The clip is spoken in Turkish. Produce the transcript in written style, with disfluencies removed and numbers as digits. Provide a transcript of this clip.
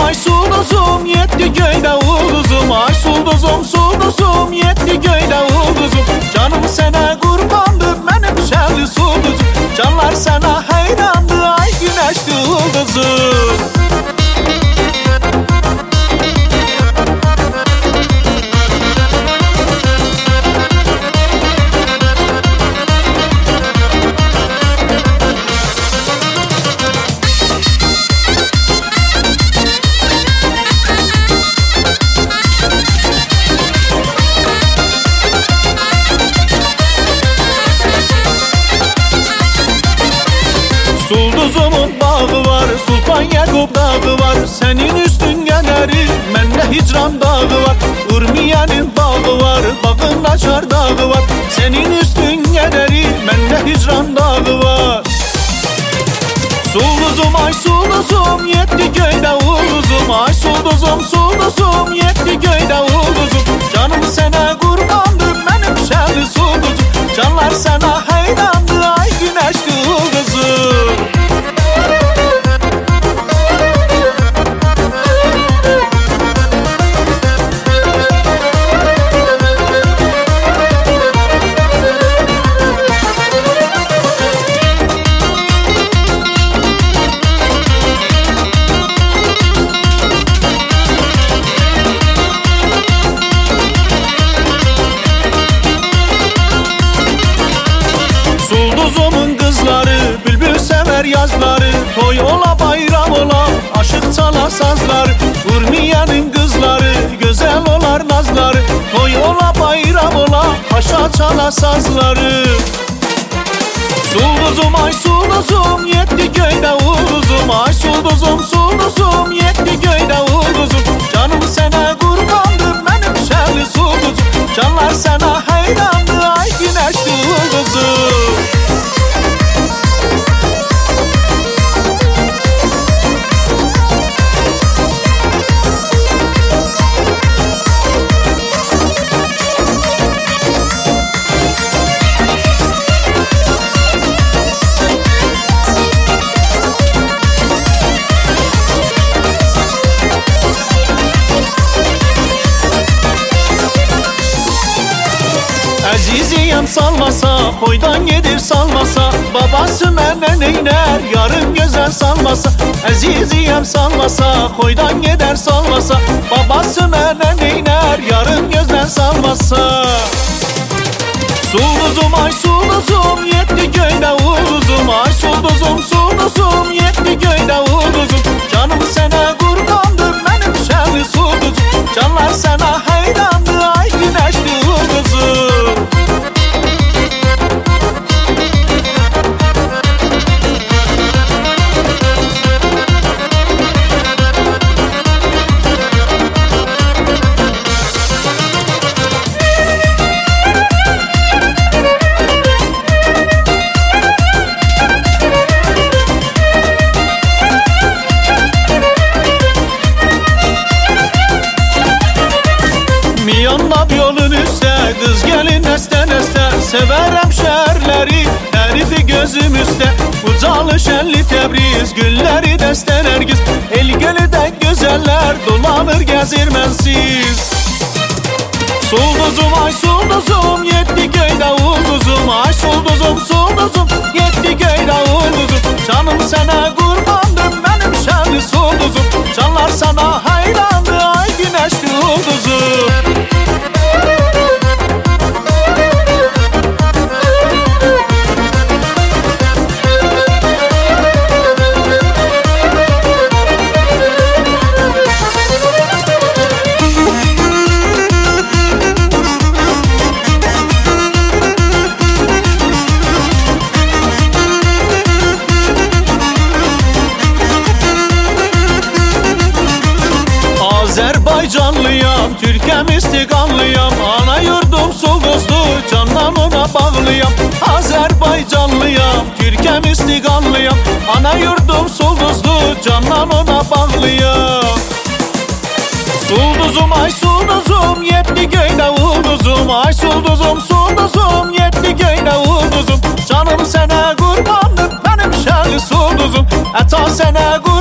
ay sulduzum, yetti göyde ulduzum. Ay sulduzum, sulduzum, yetti göyde ulduzum. Canım sana kurbandır, benim şerli sulduzum. Canlar sana hayrandı, ay güneşli ulduzum. Sulduzumun bağı var, Sultan Yakup dağı var. Senin üstün generi, mende hicran dağı var. Urmiye'nin bağı var, bağın açar dağı var. Senin üstün generi, mende hicran dağı var. Sulduzum ay sulduzum, yetti göyde ulduzum. Ay sulduzum, sulduzum, yetti göyde ulduzum. Canım sana kurbandır, benim şerli sulduzum. Canlar sana hayrandı, ay güneşli ulduzum. Sulduzumun kızları, bülbül sever yazları. Toy ola bayram ola, aşık çala sazları. Urmiye'nin kızları, güzel olar nazları. Toy ola bayram ola, haşa çala sazları. Sulduzum ay sulduzum, yetti göyde ulduzum. Ay sulduzum, sulduzum, yetti göyde ulduzum. Canım sana kurbandır, benim şerli sulduzum. Canlar sana hayrandı, ay güneşli ulduzum. Aziziyem salmasa, koydan yedir salmasa. Babası menden eyler, yarın güzel salmasa. Aziziyem salmasa, koydan gider salmasa. Babası menden eyler, yarın güzel salmasa. Sulduzum ay sulduzum, yetti göyde ulduzum. Ay sulduzum, sulduzum, yetti göyde ulduzum. Canım sana kurbandır, benim şerli sulduzum. Canlar sana hayrandı, ay güneşli ulduzum. Miyonlab yolun üstte, kız gelin neste neste. Severem şerleri, herifi gözüm üstte. Ucalı şenli Tebriz, gülleri deste nergiz. El gölüde güzeller, dolanır gezir mensiz. Sulduzum ay sulduzum, yetti göyde ulduzum. Ay sulduzum, sulduzum, yetti göyde ulduzum. Canım sana kurbandır, benim şerli sulduzum. Canlar sana hayrandı, ay güneşli ulduzum. Azerbaycanlıyam, Türkem istiqanlıyam. Ana yurdum Sulduzlu, canlamına bağlıyam. Azerbaycanlıyam, Türkem istiqanlıyam. Ana yurdum Sulduzlu, canlamına bağlıyam. Sulduzum ay sulduzum, yetti göyde ulduzum. Ay sulduzum, sulduzum, yetti göyde ulduzum. Canım sana kurbandır, benim şerli sulduzum. Ata sana kurbandır,